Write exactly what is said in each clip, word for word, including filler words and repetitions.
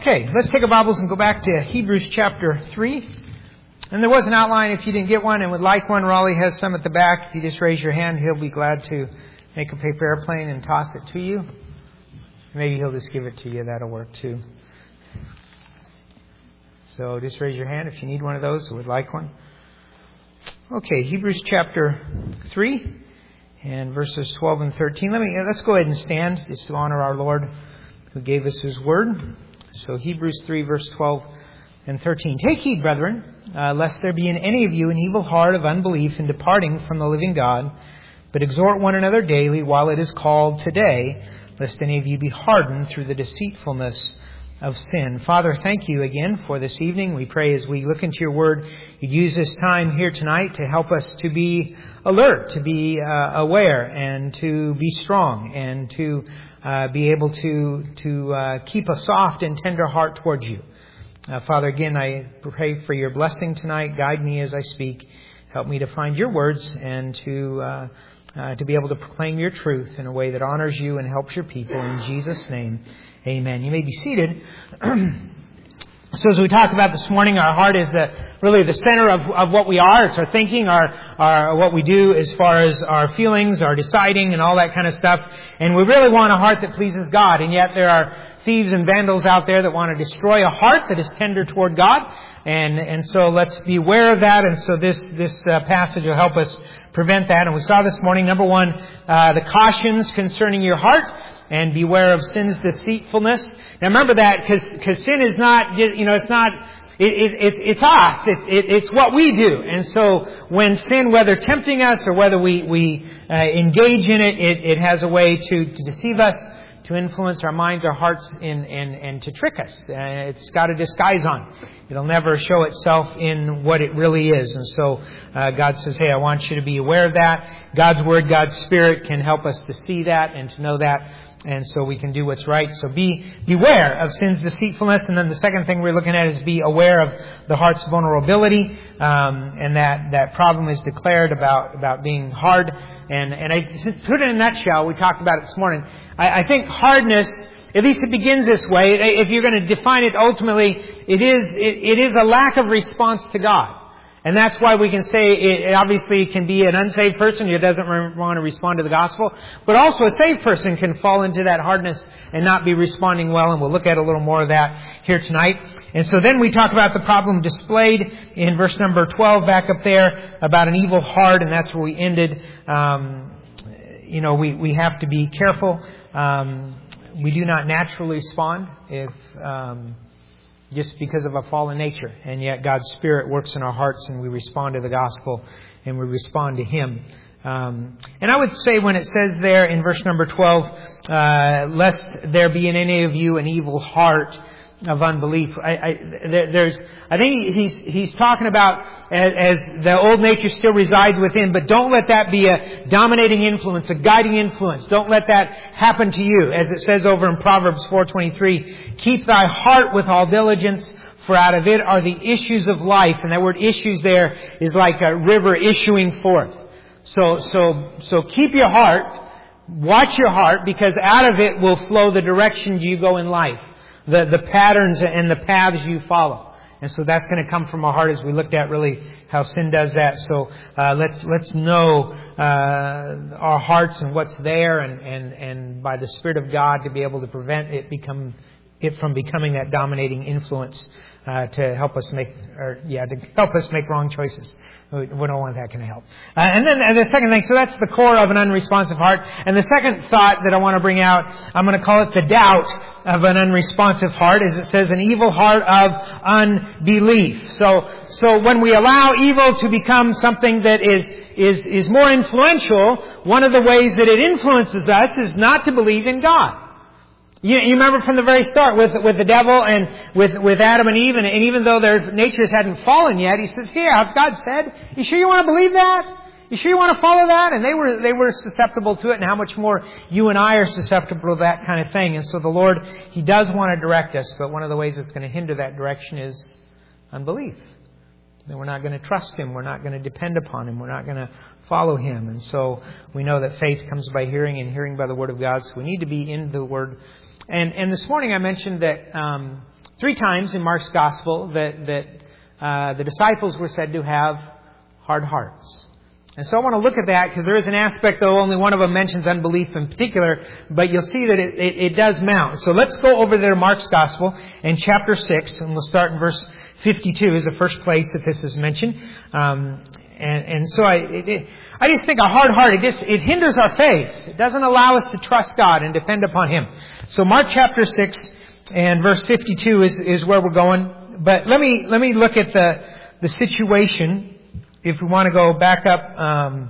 Okay, let's take our Bibles and go back to Hebrews chapter three. And there was an outline if you didn't get one and would like one. Raleigh has some at the back. If you just raise your hand, he'll be glad to make a paper airplane and toss it to you. Maybe he'll just give it to you. That'll work too. So just raise your hand if you need one of those or would like one. Okay, Hebrews chapter three and verses twelve and thirteen. Let me, let's go ahead and stand just to honor our Lord who gave us His Word. So Hebrews three, verse twelve and thirteen. Take heed, brethren, uh, lest there be in any of you an evil heart of unbelief in departing from the living God, but exhort one another daily while it is called today, lest any of you be hardened through the deceitfulness of sin. Father, thank you again for this evening. We pray as we look into your word, you'd use this time here tonight to help us to be alert, to be uh, aware, and to be strong, and to uh, be able to to uh, keep a soft and tender heart towards you. Uh, Father, again, I pray for your blessing tonight. Guide me as I speak. Help me to find your words and to uh, uh, to be able to proclaim your truth in a way that honors you and helps your people. In Jesus' name, amen. You may be seated. So as we talked about this morning, our heart is the, really the center of, of what we are. It's our thinking, our, our what we do as far as our feelings, our deciding, and all that kind of stuff. And we really want a heart that pleases God. And yet there are thieves and vandals out there that want to destroy a heart that is tender toward God. And and so let's be aware of that. And so this this uh, passage will help us prevent that. And we saw this morning, number one, uh, the cautions concerning your heart. And beware of sin's deceitfulness. Now remember that, because because sin is not, you know, it's not, it, it, it, it's us. It, it, it's what we do. And so when sin, whether tempting us or whether we, we uh, engage in it, it, it has a way to, to deceive us, to influence our minds, our hearts, and, and, and to trick us. Uh, it's got a disguise on. It'll never show itself in what it really is. And so uh, God says, hey, I want you to be aware of that. God's Word, God's Spirit can help us to see that and to know that. And so we can do what's right. So be beware of sin's deceitfulness. And then the second thing we're looking at is be aware of the heart's vulnerability. Um, and that, that problem is declared about, about being hard. And, and I put it in a nutshell. We talked about it this morning. I, I think hardness, at least it begins this way. If you're going to define it ultimately, it is, it, it is a lack of response to God. And that's why we can say it obviously can be an unsaved person who doesn't want to respond to the gospel. But also a saved person can fall into that hardness and not be responding well. And we'll look at a little more of that here tonight. And so then we talk about the problem displayed in verse number twelve back up there about an evil heart. And that's where we ended. Um, you know, we, we have to be careful. Um, we do not naturally respond if... Um, just because of a fallen nature. And yet God's Spirit works in our hearts and we respond to the gospel and we respond to Him. Um, and I would say when it says there in verse number twelve, uh, lest there be in any of you an evil heart of unbelief. I, I, there, there's, I think he's, he's talking about as, as the old nature still resides within, but don't let that be a dominating influence, a guiding influence. Don't let that happen to you. As it says over in Proverbs four twenty-three, keep thy heart with all diligence, for out of it are the issues of life. And that word issues there is like a river issuing forth. So, so, so keep your heart, watch your heart, because out of it will flow the directions you go in life. The, the patterns and the paths you follow. And so that's going to come from our heart as we looked at really how sin does that. So uh, let's let's know uh, our hearts and what's there, and, and, and by the Spirit of God to be able to prevent it become it from becoming that dominating influence uh, to help us make or yeah to help us make wrong choices. We don't want that kind of help. Uh, and then and the second thing, so that's the core of an unresponsive heart. And the second thought that I want to bring out, I'm going to call it the doubt of an unresponsive heart, as it says, an evil heart of unbelief. So, so when we allow evil to become something that is, is, is more influential, one of the ways that it influences us is not to believe in God. You, you remember from the very start with, with the devil and with, with Adam and Eve, and, and even though their natures hadn't fallen yet, he says, here, God said, you sure you want to believe that? You sure you want to follow that? And they were, they were susceptible to it, and how much more you and I are susceptible to that kind of thing. And so the Lord, He does want to direct us, but one of the ways that's going to hinder that direction is unbelief. That we're not going to trust Him. We're not going to depend upon Him. We're not going to follow Him. And so we know that faith comes by hearing, and hearing by the Word of God. So we need to be in the Word. And, and this morning I mentioned that um, three times in Mark's Gospel that, that uh, the disciples were said to have hard hearts. And so I want to look at that because there is an aspect, though only one of them mentions unbelief in particular, but you'll see that it, it, it does mount. So let's go over there to Mark's Gospel in chapter six, and we'll start in verse fifty-two is the first place that this is mentioned. Um, and, and so I, it, it, I just think a hard heart, it just, it hinders our faith. It doesn't allow us to trust God and depend upon Him. So Mark chapter six and verse fifty-two is, is where we're going. But let me, let me look at the, the situation. If we want to go back up, um,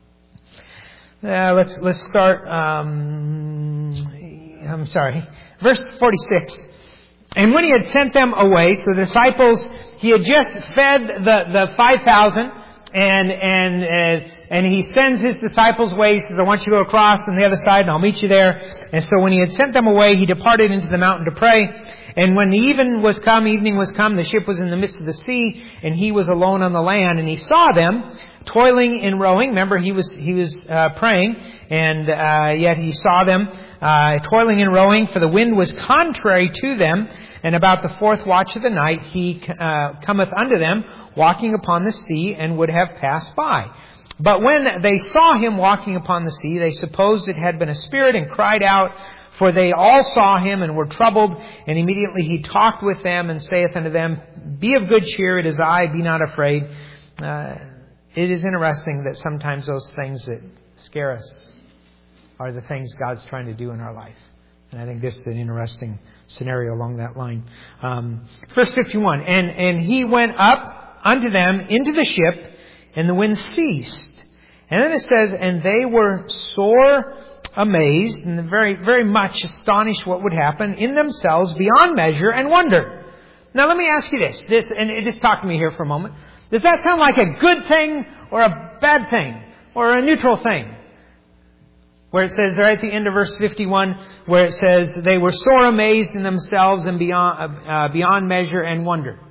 uh, let's, let's start, um, I'm sorry, verse forty-six. And when he had sent them away, so the disciples, he had just fed the, the five thousand, and, and, uh, and he sends his disciples away. He says, I want you to go across on the other side and I'll meet you there. And so when he had sent them away, he departed into the mountain to pray. And when the even was come, evening was come, the ship was in the midst of the sea, and he was alone on the land. And he saw them toiling and rowing. Remember, he was he was uh, praying, and uh, yet he saw them uh, toiling and rowing, for the wind was contrary to them. And about the fourth watch of the night, he uh, cometh unto them, walking upon the sea, and would have passed by. But when they saw him walking upon the sea, they supposed it had been a spirit, and cried out. For they all saw him and were troubled, and immediately he talked with them and saith unto them, Be of good cheer, it is I, be not afraid. Uh, it is interesting that sometimes those things that scare us are the things God's trying to do in our life. And I think this is an interesting scenario along that line. Um, verse fifty-one, and, and he went up unto them into the ship, and the wind ceased. And then it says, and they were sore amazed and very, very much astonished what would happen in themselves beyond measure and wondered. Now let me ask you this, this, and just talk to me here for a moment. Does that sound like a good thing or a bad thing or a neutral thing? Where it says right at the end of verse fifty-one, where it says they were sore amazed in themselves and beyond, uh, beyond measure and wondered.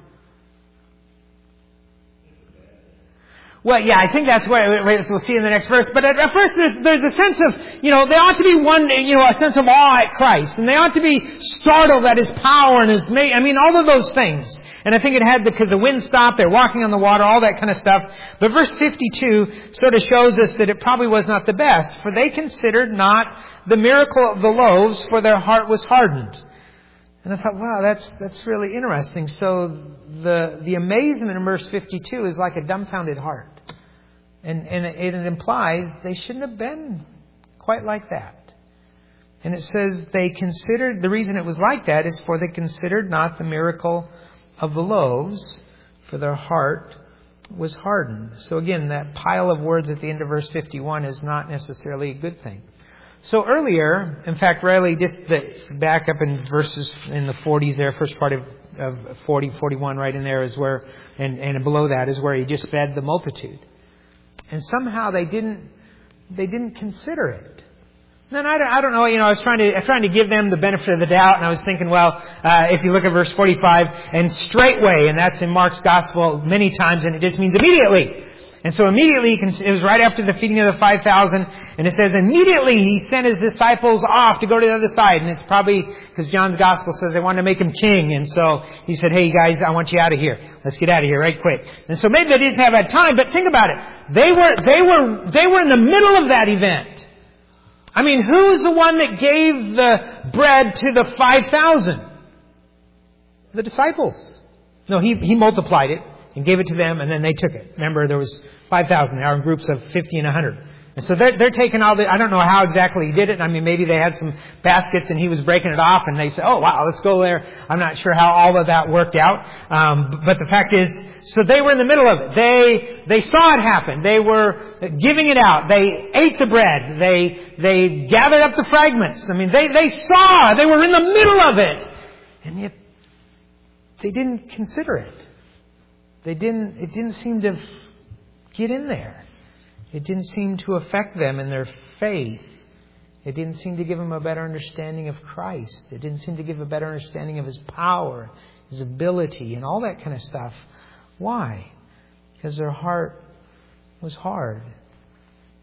Well, yeah, I think that's what we'll see in the next verse. But at, at first, there's, there's a sense of, you know, they ought to be one, you know, a sense of awe at Christ, and they ought to be startled at His power and His, I mean, all of those things. And I think it had because the wind stopped, they're walking on the water, all that kind of stuff. But verse fifty-two sort of shows us that it probably was not the best, for they considered not the miracle of the loaves, for their heart was hardened. And I thought, wow, that's that's really interesting. So the the amazement in verse fifty-two is like a dumbfounded heart. And, and it, it implies they shouldn't have been quite like that. And it says they considered, the reason it was like that is for they considered not the miracle of the loaves, for their heart was hardened. So again, that pile of words at the end of verse fifty-one is not necessarily a good thing. So earlier, in fact, really just the, back up in verses in the forties there, first part of, of forty, forty-one right in there is where, and, and below that is where he just fed the multitude. And somehow they didn't, they didn't consider it. And I don't, I don't know, you know, I was trying to, I was trying to give them the benefit of the doubt, and I was thinking, well, uh, if you look at verse forty-five, and straightway, and that's in Mark's Gospel many times, and it just means immediately. And so immediately, it was right after the feeding of the five thousand, and it says immediately he sent his disciples off to go to the other side. And it's probably because John's Gospel says they wanted to make him king. And so he said, hey guys, I want you out of here. Let's get out of here right quick. And so maybe they didn't have that time, but think about it. They were, they were, they were in the middle of that event. I mean, who's the one that gave the bread to the five thousand? The disciples. No, he, he multiplied it and gave it to them, and then they took it. Remember, there was five thousand. They are in groups of fifty and one hundred. And so they're, they're taking all the, I don't know how exactly he did it. I mean, maybe they had some baskets and he was breaking it off, and they said, oh, wow, let's go there. I'm not sure how all of that worked out. Um, but the fact is, so they were in the middle of it. They, they saw it happen. They were giving it out. They ate the bread. They, they gathered up the fragments. I mean, they, they saw, they were in the middle of it. And yet, they didn't consider it. They didn't, it didn't seem to get in there. It didn't seem to affect them in their faith. It didn't seem to give them a better understanding of Christ. It didn't seem to give a better understanding of His power, His ability, and all that kind of stuff. Why? Because their heart was hard.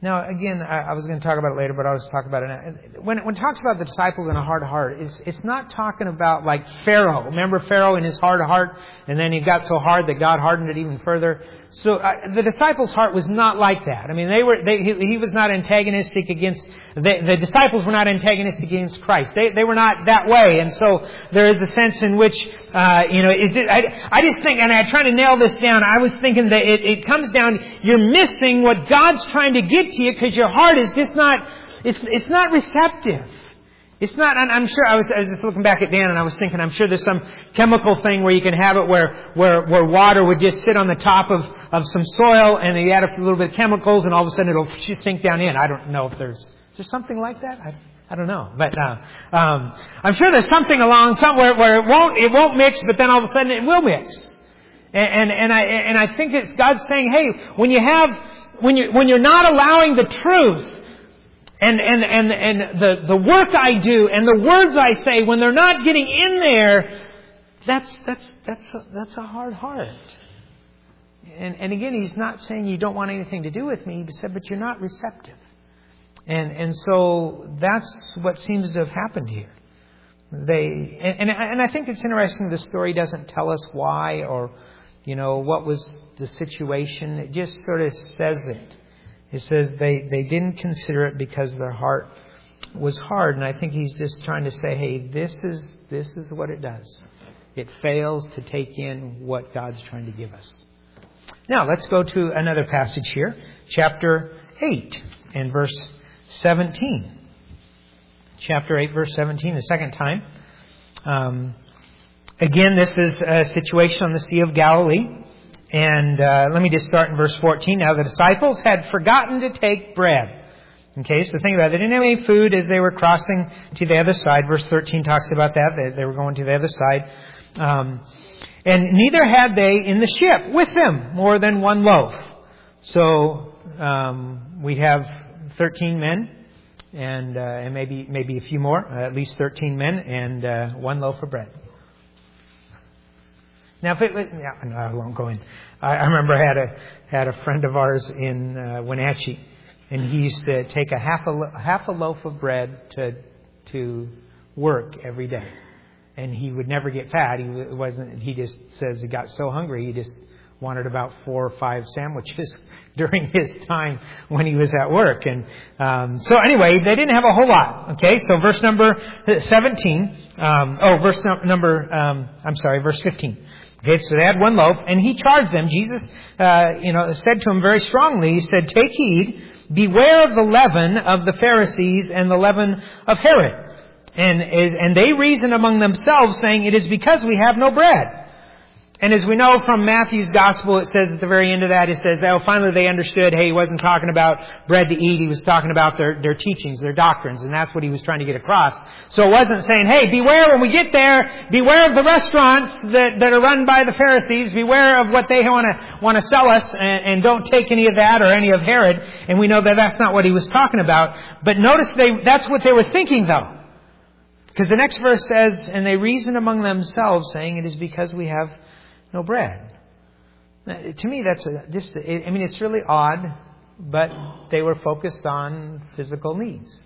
Now, again, I, I was going to talk about it later, but I'll just talk about it now. When, when it talks about the disciples in a hard heart, it's, it's not talking about like Pharaoh. Remember Pharaoh in his hard heart, and then he got so hard that God hardened it even further. So uh, the disciples' heart was not like that. I mean, they were. They, he, he was not antagonistic against the, the disciples were not antagonistic against Christ. They they were not that way, and so there is a sense in which uh, you know. It, I I just think, and I try to nail this down. I was thinking that it, it comes down. You're missing what God's trying to get to you because your heart is just not. It's it's not receptive. It's not, and I'm sure, I was, I was looking back at Dan and I was thinking, I'm sure there's some chemical thing where you can have it where, where, where water would just sit on the top of, of some soil and you add a little bit of chemicals and all of a sudden it'll just sink down in. I don't know if there's, is there something like that? I, I don't know. But, uh, um, I'm sure there's something along somewhere where it won't, it won't mix, but then all of a sudden it will mix. And, and, and I, and I think it's God saying, hey, when you have, when you, when you're not allowing the truth, And, and, and, and the, the work I do and the words I say, when they're not getting in there, that's, that's, that's, a, that's a hard heart. And, and again, he's not saying you don't want anything to do with me. He said, but you're not receptive. And, and so that's what seems to have happened here. They, and, and, and I think it's interesting the story doesn't tell us why or, you know, what was the situation. It just sort of says it. It says they, they didn't consider it because their heart was hard. And I think he's just trying to say, hey, this is this is what it does. It fails to take in what God's trying to give us. Now, let's go to another passage here. Chapter eight and verse seventeen. Chapter eight, verse seventeen, the second time. Um, again, this is a situation on the Sea of Galilee. And uh, let me just start in verse fourteen. Now the disciples had forgotten to take bread. Okay, so think about it. They didn't have any food as they were crossing to the other side. Verse thirteen talks about that. They, they were going to the other side. Um, and neither had they in the ship with them more than one loaf. So um, we have thirteen men and, uh, and maybe maybe a few more, uh, at least thirteen men and uh, one loaf of bread. Now, if it, yeah, no, I won't go in. I, I remember I had a had a friend of ours in uh, Wenatchee, and he used to take a half a half a loaf of bread to to work every day, and he would never get fat. He wasn't. He just says he got so hungry he just wanted about four or five sandwiches during his time when he was at work. And um, so anyway, they didn't have a whole lot. Okay, so verse number seventeen. Um, oh, verse number. Um, I'm sorry, verse fifteen. Okay, so they had one loaf, and he charged them. Jesus, uh, you know, said to them very strongly, he said, take heed, beware of the leaven of the Pharisees and the leaven of Herod. And, and they reasoned among themselves, saying, it is because we have no bread. And as we know from Matthew's gospel, it says at the very end of that, it says, oh, finally they understood, hey, he wasn't talking about bread to eat. He was talking about their, their teachings, their doctrines. And that's what he was trying to get across. So it wasn't saying, hey, beware when we get there. Beware of the restaurants that, that are run by the Pharisees. Beware of what they want to, want to sell us. And, and don't take any of that or any of Herod. And we know that that's not what he was talking about. But notice they, that's what they were thinking though. Because the next verse says, and they reasoned among themselves, saying, it is because we have no bread. Now, to me, that's a, just, I mean, it's really odd, but they were focused on physical needs.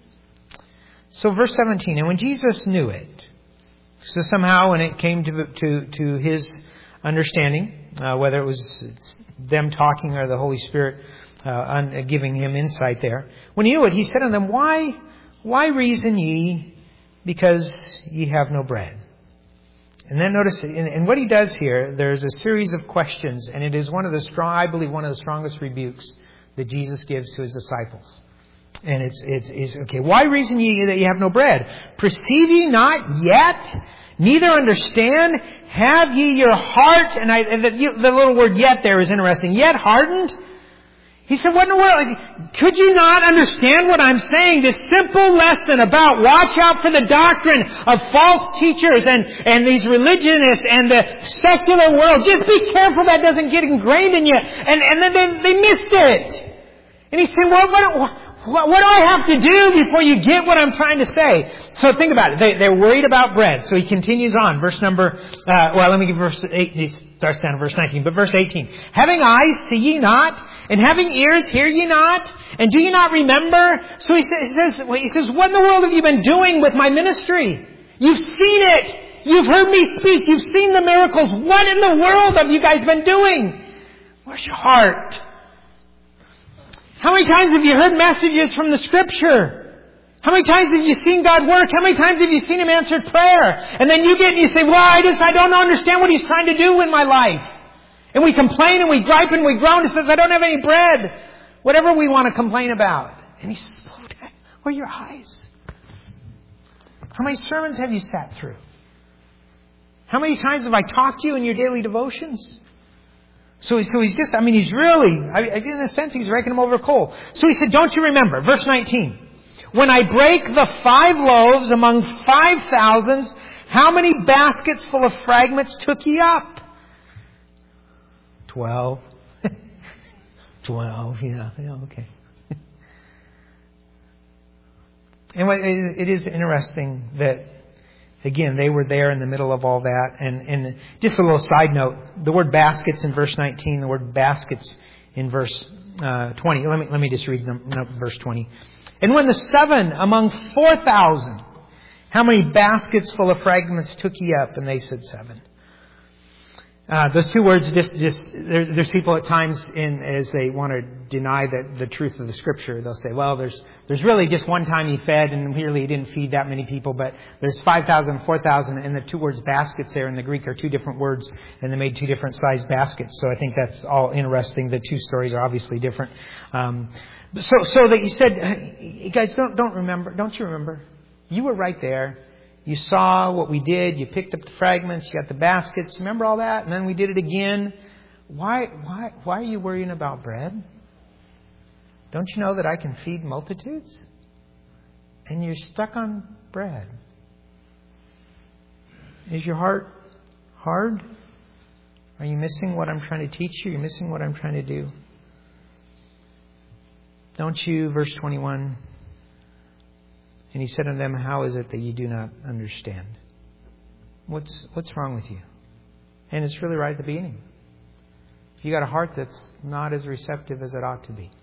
So verse seventeen, and when Jesus knew it, so somehow when it came to to, to his understanding, uh, whether it was them talking or the Holy Spirit uh, un, giving him insight there, when he knew it, he said unto them, Why, why reason ye because ye have no bread? And then notice, and what he does here, there's a series of questions, and it is one of the strong, I believe, one of the strongest rebukes that Jesus gives to his disciples. And it's, it's, it's okay, why reason ye that ye have no bread? Perceive ye not yet? Neither understand? Have ye your heart, and, I, and the, the little word yet there is interesting, yet hardened? He said, what in the world? Could you not understand what I'm saying? This simple lesson about watch out for the doctrine of false teachers and, and these religionists and the secular world. Just be careful that doesn't get ingrained in you. And, and then they, they missed it. And he said, well, what, What, what do I have to do before you get what I'm trying to say? So think about it. They, they're worried about bread. So he continues on. Verse number, uh, well, let me give verse eight. He starts down at verse nineteen. But verse eighteen. Having eyes, see ye not? And having ears, hear ye not? And do ye not remember? So he says, he says, he says, what in the world have you been doing with my ministry? You've seen it. You've heard me speak. You've seen the miracles. What in the world have you guys been doing? Where's your heart? How many times have you heard messages from the Scripture? How many times have you seen God work? How many times have you seen Him answer prayer? And then you get and you say, well, I just, I don't understand what He's trying to do in my life. And we complain and we gripe and we groan. He says, I don't have any bread. Whatever we want to complain about. And He says, where are your eyes? How many sermons have you sat through? How many times have I talked to you in your daily devotions? So, so he's just, I mean, he's really, I, in a sense, he's raking them over a coal. So he said, don't you remember? Verse nineteen. When I break the five loaves among five thousands, how many baskets full of fragments took ye up? Twelve. Twelve, yeah, yeah, okay. And it is interesting that, again, they were there in the middle of all that. And, and just a little side note, the word baskets in verse nineteen, the word baskets in verse uh, twenty. Let me, let me just read them, verse twenty. And when the seven among four thousand, how many baskets full of fragments took ye up? And they said seven. Uh, those two words just, just, there's, there's people at times in, as they want to deny that the truth of the Scripture, they'll say, well, there's, there's really just one time He fed and really He didn't feed that many people, but there's five thousand, four thousand, and the two words baskets there in the Greek are two different words, and they made two different sized baskets. So I think that's all interesting. The two stories are obviously different. Um, so, so that He said, hey, guys, don't, don't remember, don't you remember? You were right there. You saw what we did. You picked up the fragments. You got the baskets. Remember all that? And then we did it again. Why, why, why are you worrying about bread? Don't you know that I can feed multitudes? And you're stuck on bread. Is your heart hard? Are you missing what I'm trying to teach you? You're missing what I'm trying to do. Don't you, verse twenty-one... And He said unto them, how is it that you do not understand? What's what's wrong with you? And it's really right at the beginning. You got a heart that's not as receptive as it ought to be.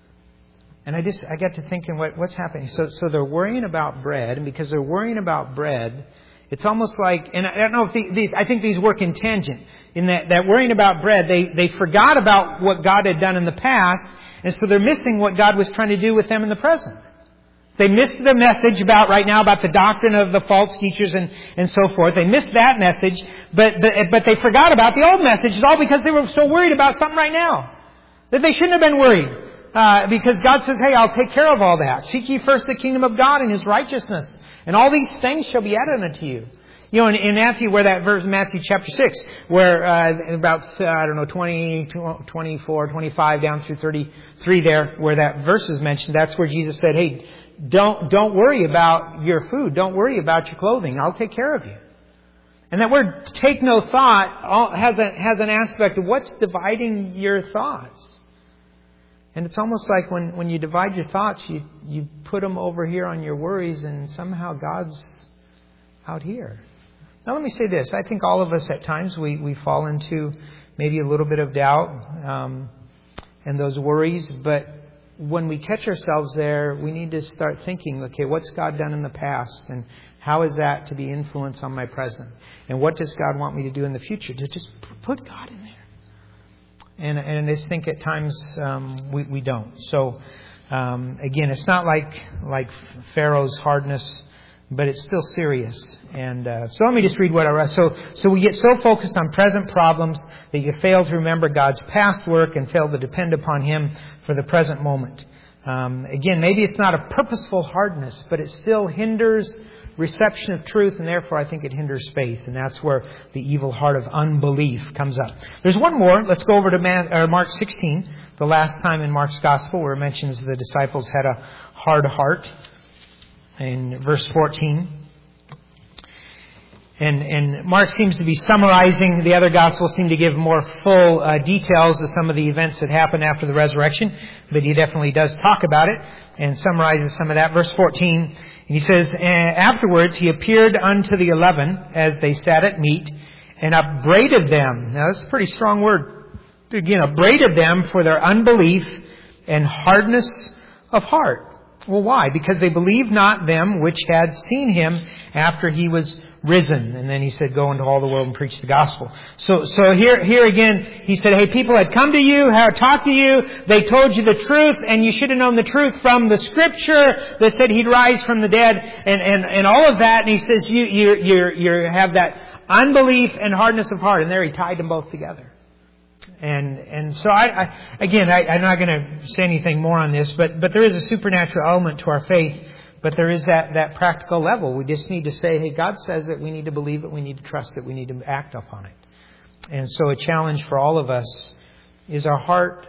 And I just I got to thinking, what what's happening? So so they're worrying about bread, and because they're worrying about bread, it's almost like, and I don't know if the, these, I think these work in tangent, in that, that worrying about bread, they they forgot about what God had done in the past, and so they're missing what God was trying to do with them in the present. They missed the message about right now about the doctrine of the false teachers and, and so forth. They missed that message, but, but but they forgot about the old message. It's all because they were so worried about something right now. That they shouldn't have been worried. Uh, because God says, hey, I'll take care of all that. Seek ye first the kingdom of God and His righteousness. And all these things shall be added unto you. You know, in, in Matthew, where that verse, Matthew chapter six, where uh, about, uh, I don't know, twenty, twenty-four, twenty-five down through thirty-three there, where that verse is mentioned, that's where Jesus said, hey, Don't don't worry about your food. Don't worry about your clothing. I'll take care of you. And that word "take no thought" has a, has an aspect of what's dividing your thoughts. And it's almost like when, when you divide your thoughts, you you put them over here on your worries, and somehow God's out here. Now let me say this: I think all of us at times we, we fall into maybe a little bit of doubt um, and those worries, but when we catch ourselves there, we need to start thinking, okay, what's God done in the past? And how is that to be influence on my present? And what does God want me to do in the future? To just put God in there. And, and I just think at times um, we, we don't. So, um, again, it's not like like Pharaoh's hardness, but it's still serious. And uh, so let me just read what I read. So, so we get so focused on present problems that you fail to remember God's past work and fail to depend upon Him for the present moment. Um, again, maybe it's not a purposeful hardness, but it still hinders reception of truth, and therefore I think it hinders faith. And that's where the evil heart of unbelief comes up. There's one more. Let's go over to Man, uh, Mark sixteen, the last time in Mark's Gospel where it mentions the disciples had a hard heart. In verse fourteen. And, and Mark seems to be summarizing. The other Gospels seem to give more full uh, details of some of the events that happened after the resurrection. But he definitely does talk about it and summarizes some of that. Verse fourteen, he says, afterwards he appeared unto the eleven as they sat at meat and upbraided them. Now that's a pretty strong word. Again, upbraided them for their unbelief and hardness of heart. Well, why? Because they believed not them which had seen him after he was risen. And then he said, go into all the world and preach the gospel. So, so here, here again, he said, hey, people had come to you, had talked to you, they told you the truth, and you should have known the truth from the scripture that said he'd rise from the dead, and, and, and all of that. And he says, you, you, you, you have that unbelief and hardness of heart. And there he tied them both together. And, and so I, I again, I, I'm not going to say anything more on this, but, but there is a supernatural element to our faith. But there is that, that practical level. We just need to say, hey, God says it. We need to believe it. We need to trust it. We need to act upon it. And so a challenge for all of us is our heart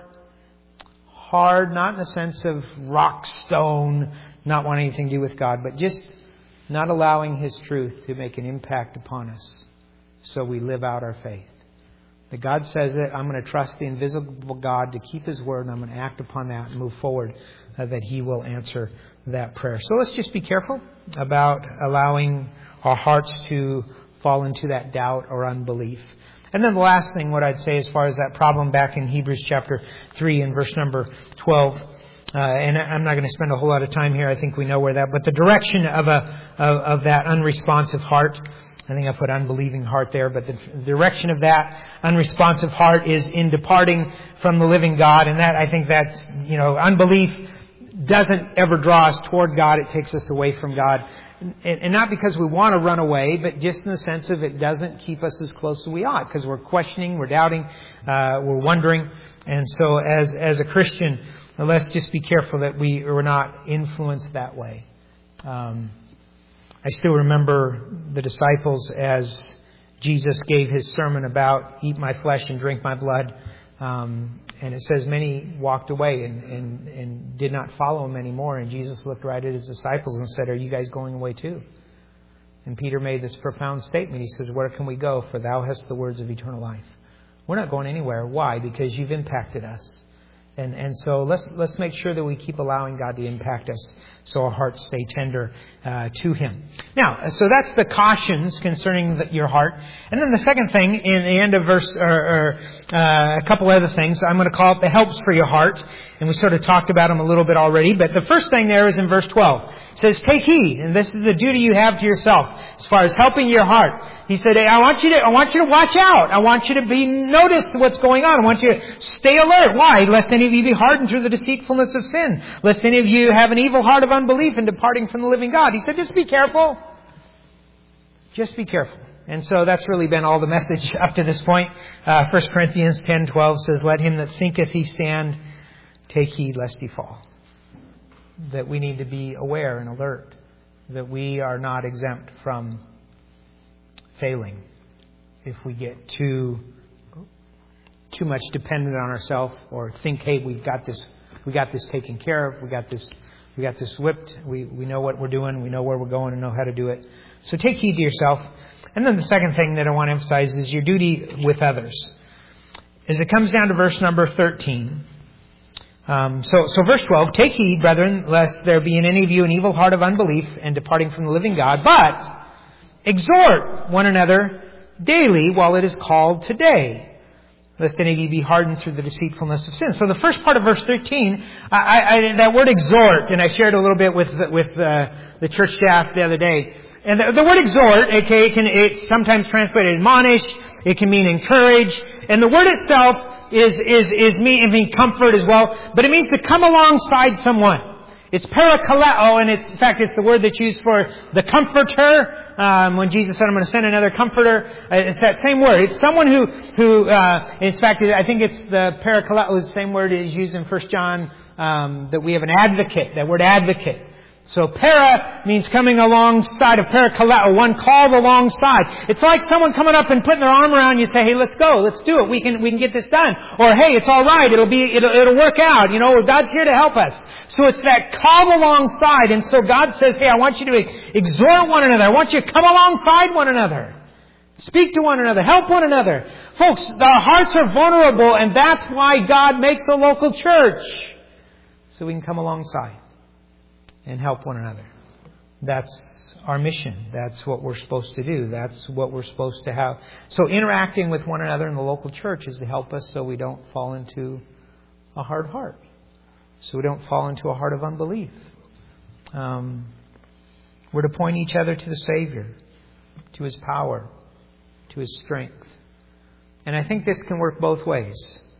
hard, not in the sense of rock stone, not wanting anything to do with God, but just not allowing His truth to make an impact upon us so we live out our faith. That God says it, I'm going to trust the invisible God to keep His word, and I'm going to act upon that and move forward, uh, that He will answer that prayer. So let's just be careful about allowing our hearts to fall into that doubt or unbelief. And then the last thing, what I'd say as far as that problem back in Hebrews chapter three and verse number twelve, uh, and I'm not going to spend a whole lot of time here. I think we know where that, but the direction of a of, of that unresponsive heart. I think I put unbelieving heart there, but the direction of that unresponsive heart is in departing from the living God. And that, I think that's, you know, unbelief doesn't ever draw us toward God. It takes us away from God. And not because we want to run away, but just in the sense of it doesn't keep us as close as we ought, because we're questioning, we're doubting, uh, we're wondering. And so as, as a Christian, let's just be careful that we are not influenced that way. Um, I still remember the disciples as Jesus gave His sermon about eat my flesh and drink my blood. Um, and it says many walked away and, and, and did not follow Him anymore. And Jesus looked right at His disciples and said, are you guys going away too? And Peter made this profound statement. He says, where can we go? For thou hast the words of eternal life. We're not going anywhere. Why? Because you've impacted us. And and so let's let's make sure that we keep allowing God to impact us so our hearts stay tender uh, to Him. Now, so that's the cautions concerning the, your heart. And then the second thing in the end of verse, or, or uh, a couple other things, I'm going to call it the helps for your heart. And we sort of talked about them a little bit already. But the first thing there is in verse twelve. It says, take heed. And this is the duty you have to yourself as far as helping your heart. He said, hey, I want you to, I want you to watch out. I want you to be, notice what's going on. I want you to stay alert. Why? Lest any of you be hardened through the deceitfulness of sin. Lest any of you have an evil heart of unbelief in departing from the living God. He said, just be careful. Just be careful. And so that's really been all the message up to this point. Uh, First Corinthians ten twelve says, let him that thinketh he stand take heed lest he fall. That we need to be aware and alert. That we are not exempt from failing if we get too too much dependent on ourselves, or think, hey, we've got this we got this taken care of, we got this we got this whipped, we, we know what we're doing, we know where we're going and know how to do it. So take heed to yourself. And then the second thing that I want to emphasize is your duty with others. As it comes down to verse number thirteen. Um, so, so verse twelve, take heed, brethren, lest there be in any of you an evil heart of unbelief and departing from the living God, but exhort one another daily while it is called today, lest any of you be hardened through the deceitfulness of sin. So the first part of verse thirteen, I, I, that word exhort, and I shared a little bit with with uh, the church staff the other day. And the, the word exhort, okay, it can, it's sometimes translated admonish, it can mean encourage, and the word itself is is is mean, it means comfort as well, but it means to come alongside someone. It's parakaleo, and it's, in fact, it's the word that's used for the comforter. Um, when Jesus said, I'm going to send another comforter, uh, it's that same word. It's someone who, who uh, in fact, I think it's the parakaleo is the same word is used in First John, um, that we have an advocate, that word advocate. So para means coming alongside of parakaleo, one called alongside. It's like someone coming up and putting their arm around you and say, hey, let's go, let's do it. We can, we can get this done. Or, hey, it's all right. It'll be, it'll, it'll work out. You know, God's here to help us. So it's that call alongside. And so God says, hey, I want you to exhort one another. I want you to come alongside one another. Speak to one another. Help one another. Folks, our hearts are vulnerable, and that's why God makes a local church. So we can come alongside and help one another. That's our mission. That's what we're supposed to do. That's what we're supposed to have. So interacting with one another in the local church is to help us so we don't fall into a hard heart. So we don't fall into a heart of unbelief. Um, we're to point each other to the Savior, to His power, to His strength. And I think this can work both ways.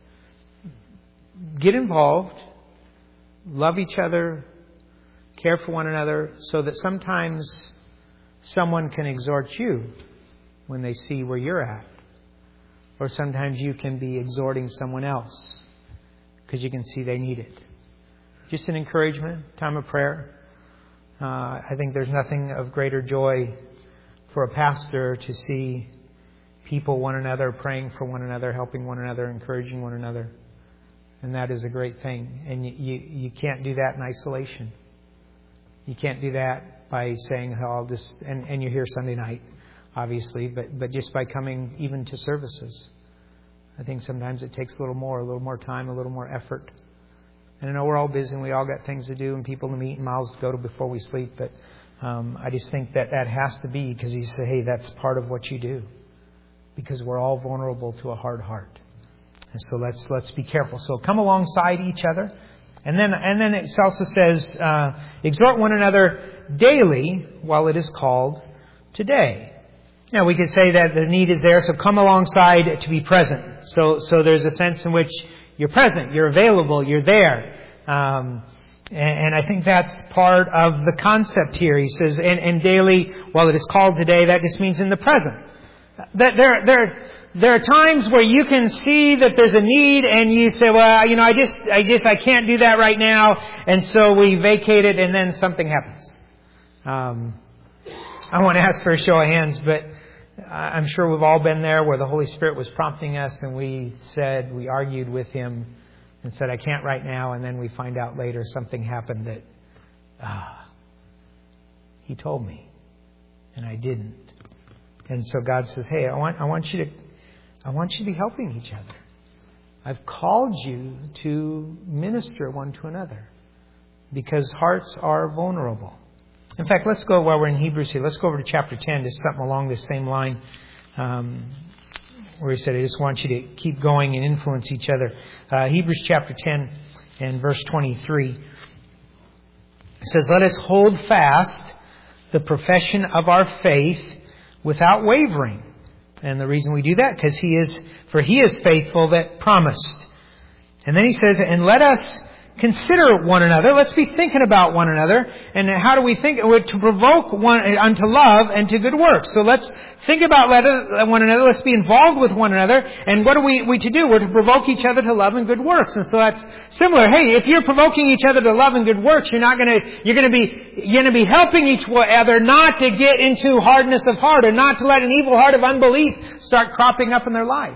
Get involved, love each other, care for one another, so that sometimes someone can exhort you when they see where you're at. Or sometimes you can be exhorting someone else because you can see they need it. Just an encouragement, time of prayer. Uh, I think there's nothing of greater joy for a pastor to see people, one another, praying for one another, helping one another, encouraging one another. And that is a great thing. And you, you, you can't do that in isolation. You can't do that by saying, oh, I'll just, and, and you're here Sunday night, obviously, but, but just by coming even to services. I think sometimes it takes a little more, a little more time, a little more effort. And I know we're all busy and we all got things to do and people to meet and miles to go to before we sleep, but um, I just think that that has to be, because He said, hey, that's part of what you do. Because we're all vulnerable to a hard heart. And so let's let's be careful. So come alongside each other. And then and then it also says, uh, exhort one another daily while it is called today. Now we could say that the need is there, so come alongside to be present. So so there's a sense in which you're present, you're available, you're there. Um, and, and I think that's part of the concept here. He says, and, and daily while it is called today, that just means in the present. That there, there, there are times where you can see that there's a need, and you say, "Well, you know, I just, I just, I can't do that right now," and so we vacate it, and then something happens. Um, I want to ask for a show of hands, but I'm sure we've all been there, where the Holy Spirit was prompting us, and we said, we argued with Him, and said, "I can't right now," and then we find out later something happened that, ah, He told me, and I didn't. And so God says, hey, I want I want you to I want you to be helping each other. I've called you to minister one to another because hearts are vulnerable. In fact, let's go, while we're in Hebrews here, let's go over to chapter ten, just something along this same line, um, where he said, I just want you to keep going and influence each other. Uh, Hebrews chapter ten and verse twenty-three. It says, let us hold fast the profession of our faith without wavering. And the reason we do that, because He is, for He is faithful that promised. And then he says, and let us consider one another. Let's be thinking about one another. And how do we think? To provoke one unto love and to good works. So let's think about one another. Let's be involved with one another. And what are we, we to do? We're to provoke each other to love and good works. And so that's similar. Hey, if you're provoking each other to love and good works, you're not going to, you're going to be, you're going to be helping each other not to get into hardness of heart, or not to let an evil heart of unbelief start cropping up in their life.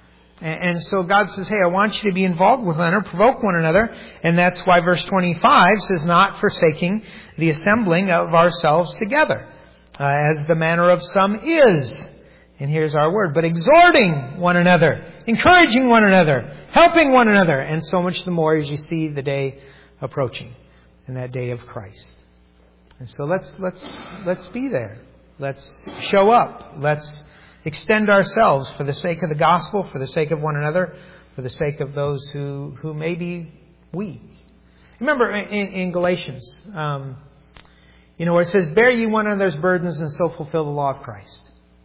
And so God says, hey, I want you to be involved with one another, provoke one another. And that's why verse twenty-five says, not forsaking the assembling of ourselves together, uh, as the manner of some is. And here's our word, but exhorting one another, encouraging one another, helping one another. And so much the more as you see the day approaching, and that day of Christ. And so let's, let's, let's be there. Let's show up. Let's extend ourselves for the sake of the gospel, for the sake of one another, for the sake of those who, who may be weak. Remember in, in Galatians, um, you know, where it says, bear ye one another's burdens and so fulfill the law of Christ.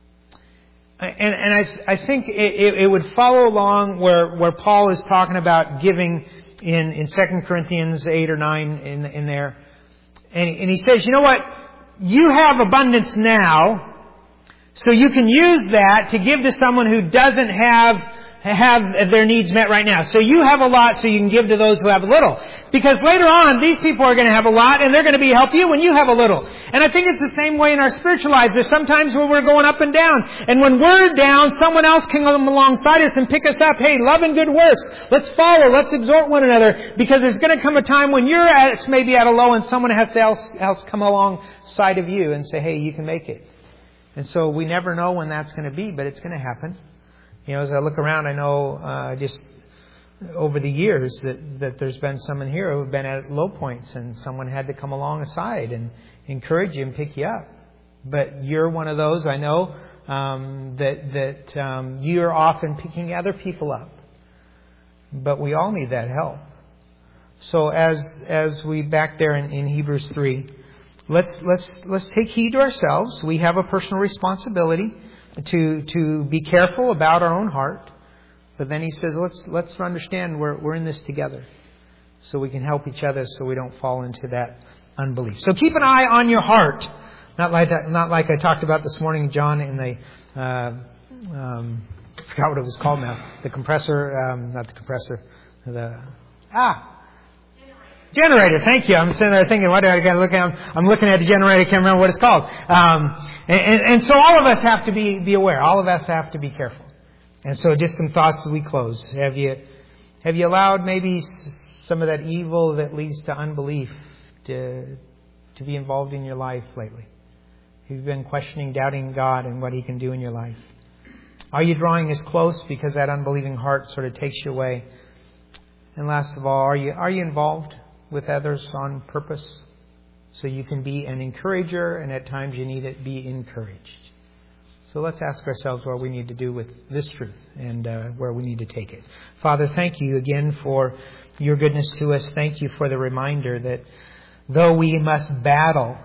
And, and I, I think it, it would follow along where, where Paul is talking about giving in, in Second Corinthians eight or nine in, in there. And, and he says, you know what? You have abundance now, so you can use that to give to someone who doesn't have have their needs met right now. So you have a lot, so you can give to those who have a little. Because later on, these people are going to have a lot, and they're going to be help you when you have a little. And I think it's the same way in our spiritual lives. There's sometimes where we're going up and down. And when we're down, someone else can come alongside us and pick us up. Hey, love and good works. Let's follow. Let's exhort one another. Because there's going to come a time when you're at, maybe at a low, and someone has to else, else come alongside of you and say, hey, you can make it. And so we never know when that's going to be, but it's going to happen. You know, as I look around, I know uh, just over the years that, that there's been someone here who have been at low points, and someone had to come alongside and encourage you and pick you up. But you're one of those, I know, um, that that um, you're often picking other people up. But we all need that help. So as as we back there in, in Hebrews three, let's let's let's take heed to ourselves. We have a personal responsibility to to be careful about our own heart. But then he says, let's let's understand we're we're in this together, so we can help each other, so we don't fall into that unbelief. So keep an eye on your heart, not like that, not like I talked about this morning, John, in the uh, um, I forgot what it was called now. The compressor, um, not the compressor, the ah. Generator, thank you. I'm sitting there thinking, what do I got to look at? I'm, I'm looking at the generator. I can't remember what it's called. Um, and, and, and so all of us have to be, be aware. All of us have to be careful. And so just some thoughts as we close. Have you, have you allowed maybe some of that evil that leads to unbelief to, to be involved in your life lately? Have you been questioning, doubting God and what He can do in your life? Are you drawing as close because that unbelieving heart sort of takes you away? And last of all, are you, are you involved with others on purpose, so you can be an encourager, and at times you need it be encouraged? So let's ask ourselves what we need to do with this truth and uh, where we need to take it. Father, thank you again for your goodness to us. Thank you for the reminder that though we must battle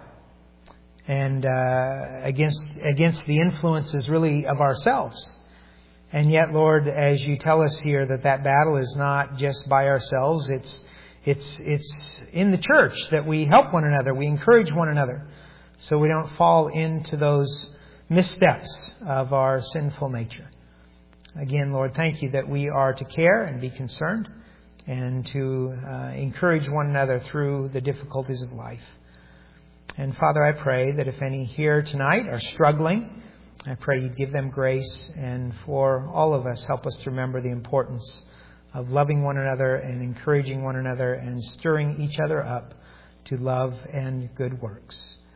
and uh, against against the influences really of ourselves, and yet, Lord, as you tell us here, that that battle is not just by ourselves, it's It's it's in the church that we help one another, we encourage one another, so we don't fall into those missteps of our sinful nature. Again, Lord, thank you that we are to care and be concerned and to uh, encourage one another through the difficulties of life. And Father, I pray that if any here tonight are struggling, I pray you'd give them grace, and for all of us, help us to remember the importance of loving one another and encouraging one another and stirring each other up to love and good works.